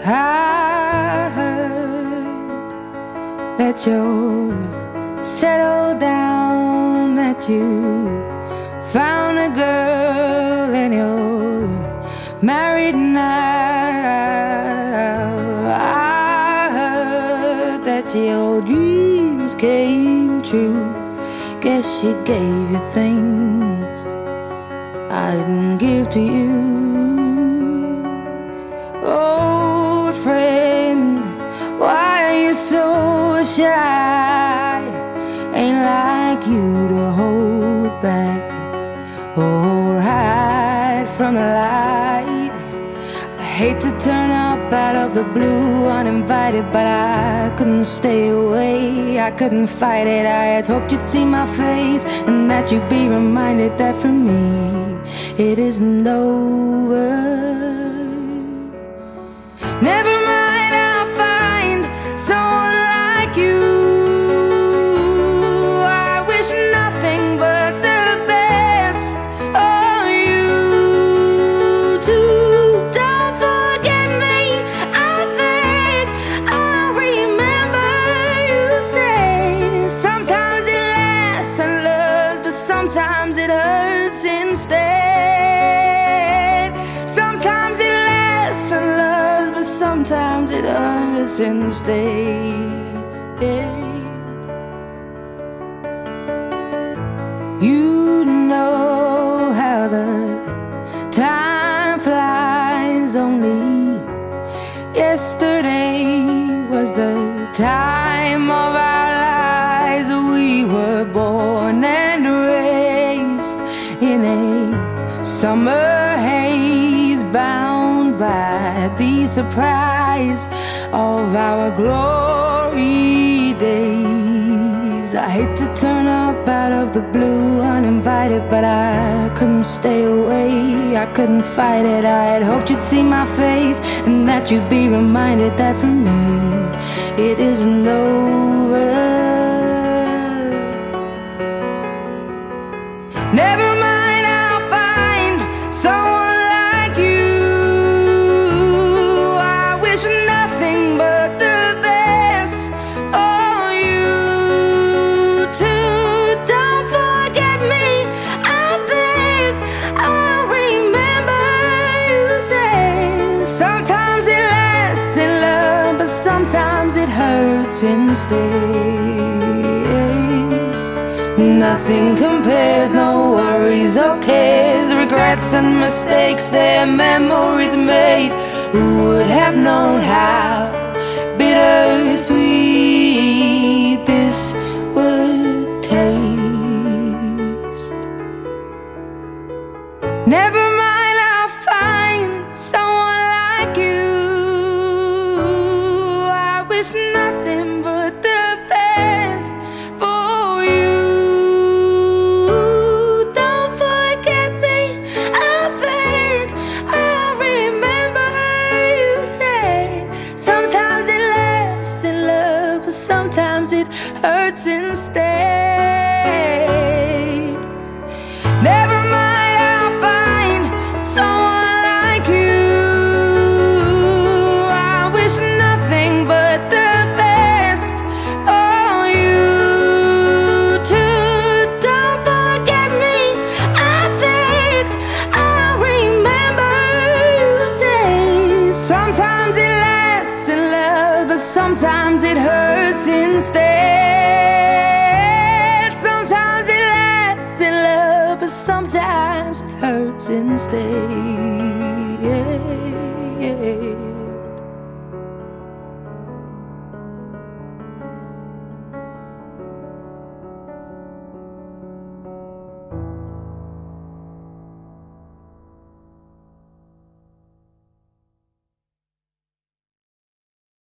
I heard that you're settled down, that you found a girl and you're married now. I heard that your dreams came true. Guess she gave you things I didn't give to you. Old friend, why are you so shy? Ain't like you to hold back or hide from the light. I hate to turn up out of the blue uninvited, but I couldn't stay away, I couldn't fight it. I had hoped you'd see my face and that you'd be reminded that for me it isn't over. Never mind, I'll find someone like you. I wish nothing but the best for you too. Don't forget me, I beg. I remember you say sometimes it lasts and loves, but sometimes it hurts instead. Sometimes it lasts and loves, but sometimes it hurts instead. You know how the time flies. Only yesterday was the time of our lives. We were born and raised in a summer haze, bound by the surprise of our glory days. I hate to turn up out of the blue uninvited, but I couldn't stay away, I couldn't fight it. I had hoped you'd see my face and that you'd be reminded that for me it isn't over. Never mind, I'll find someone like you. I wish nothing but the best for you too. Don't forget me, I beg. I remember you say sometimes it lasts in love, but sometimes it hurts instead. Nothing compares, no worries or cares, regrets and mistakes, their memories made. Who would have known how bittersweet this would taste? Never mind, I'll find someone like you. I wish nothing but the best for you. Don't forget me, I beg. I remember you said sometimes it lasts in love, but sometimes it hurts instead. Never mind, I'll find someone like you. I wish nothing but the best for you too. Don't forget me, I beg. I remember you say sometimes it lasts in love, but sometimes it hurts instead. Sometimes it lasts in love, but sometimes it hurts instead.